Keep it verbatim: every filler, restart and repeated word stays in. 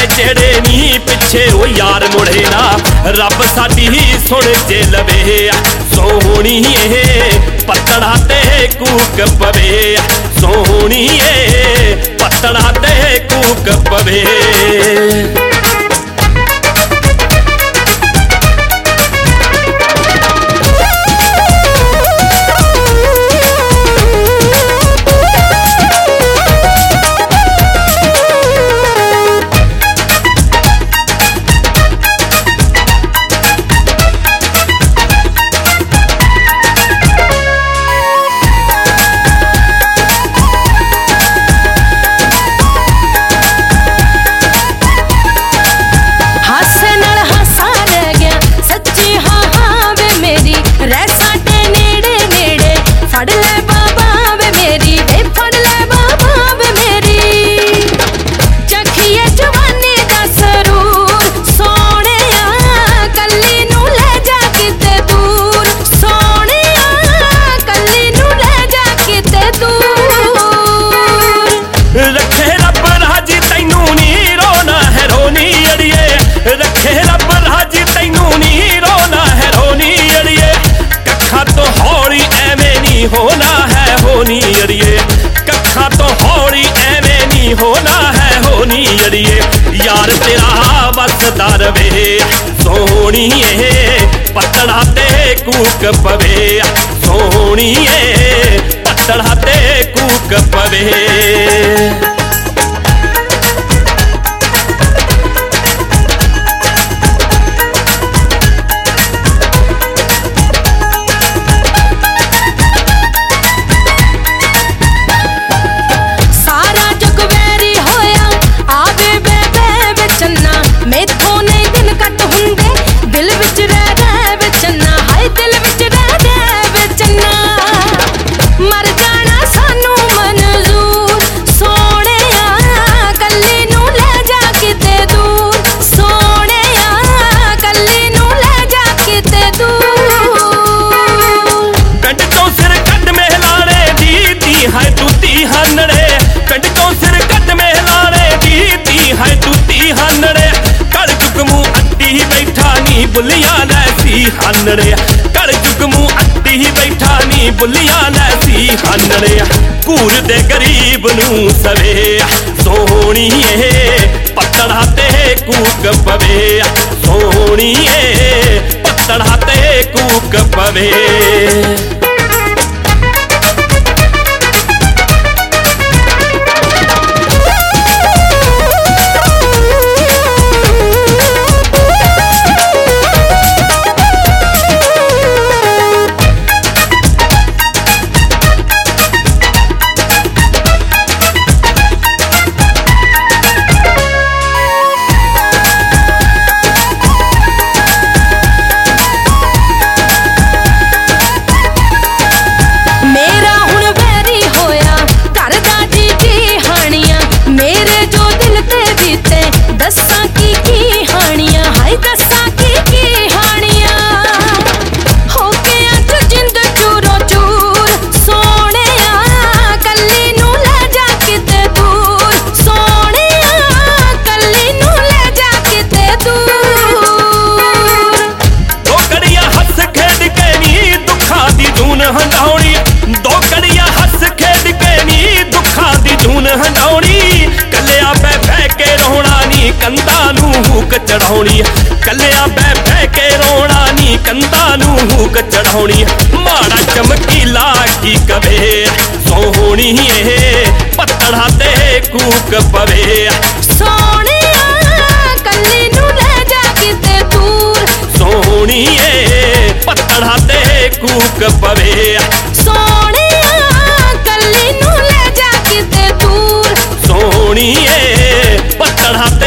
जेड़े नी पिछे ओ यार मुड़े ना रब साडी सुन जे लवे सोहनी ए पत्तड़ा ते कूक पवे सोहनी ए पत्तड़ा ते कूक पवे। होना है होनी अड़िए कखा तो हौली एवें नी होना है होनी अड़िए यार तेरा वसदार वे सोहनी ए पत्तड़ा ते कूक पवे सोहनी ए पत्तड़ा ते कूक पवे। बुलियां लैसी हानड़े कर चुक मुँह अट्टी बैठा नी बुलियां लैसी हानड़े घूर दे गरीब नू सवे सोहनी ए पत्तड़ा ते कूक पवे सोहनी ए पत्तड़ा ते कूक पवे। चढ़ाउणी कलिया बह बह के रोना नी कंधा नू हुक चढ़ाउणी माड़ा चमकीला की कवे सोहनी ए पत्तड़ा ते कूक पवे सोहणिया कल्ली नू ले जा किते दूर सोहनी ए पत्तड़ा ते कूक पवे सोहणिया कल्ली नू ले जा किते दूर सोहनी ए पत्तड़ा